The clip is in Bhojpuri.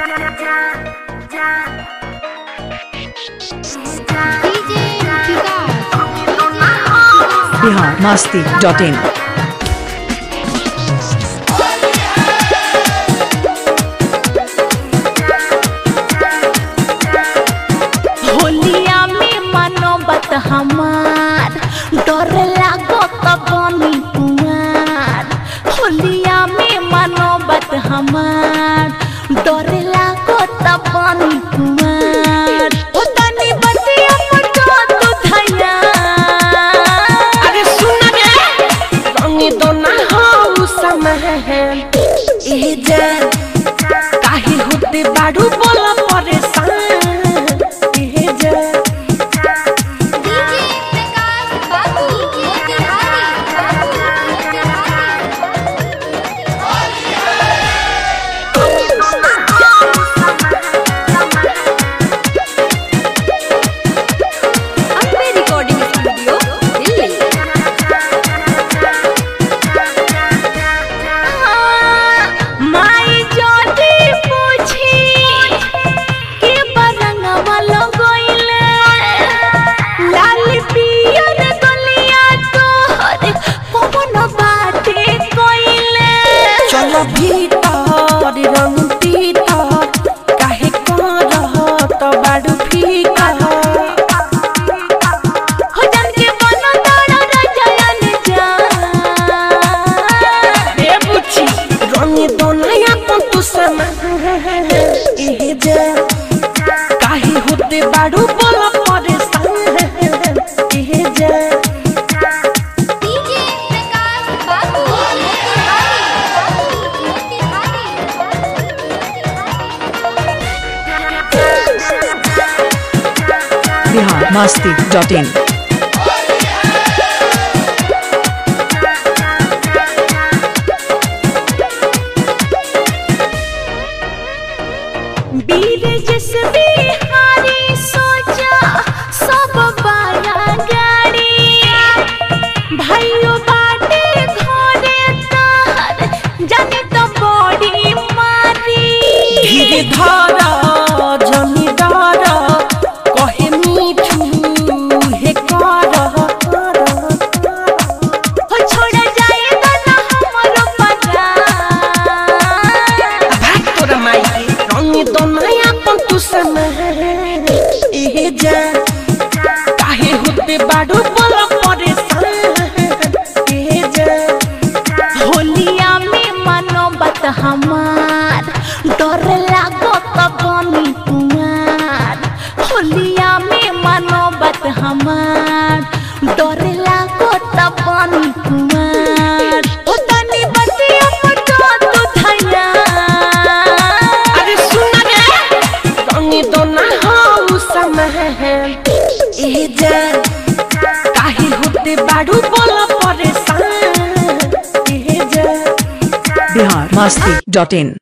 biharmasti.in होलिया में मनो बत हमार डर लागो तबनी कुमार। होलिया में मनो बत हमार डर लागो तबनी कुमार। ओ तनी बतिया पटो तू धैया। अरे सुन रे रंगी दो ना हो समय ए जान काहे होते बाड़ू बोला परेशान। भीतर रंग पीता काहे करत बाड़ू फीका। हो जन के बनो तोड़ा रजयन जा। रे बुची रंग दो नया तू समा ए जा काहे होते बाड़ू बोला परेशान ए जा। biharmasti.in वीर जिस बिहारी सोचा सब बाया गाड़ी। भाइयों बाटे घरे तार जाने तो बड़ी मारी। धीरे धारा जमी डारा कहे मीठू हे कारा। हो छोड़ जाए ना हमरो परा। भाग तोरा माई के रंग दो नया तू समय ए जा काहे होते बाड़ू बोला परेशान ए जा। होलिया में मनो बत हमार डर लागो तबनी कुमार। होलिया में मनो बत हमार डर लागो तबनी कुमार। ओ तनी बतिया पटो तू धैया। अरे सुन रे रंग दो ना हो समय ए जा काहे होते बाड़ू बोला परेशान ए जा। biharmasti.in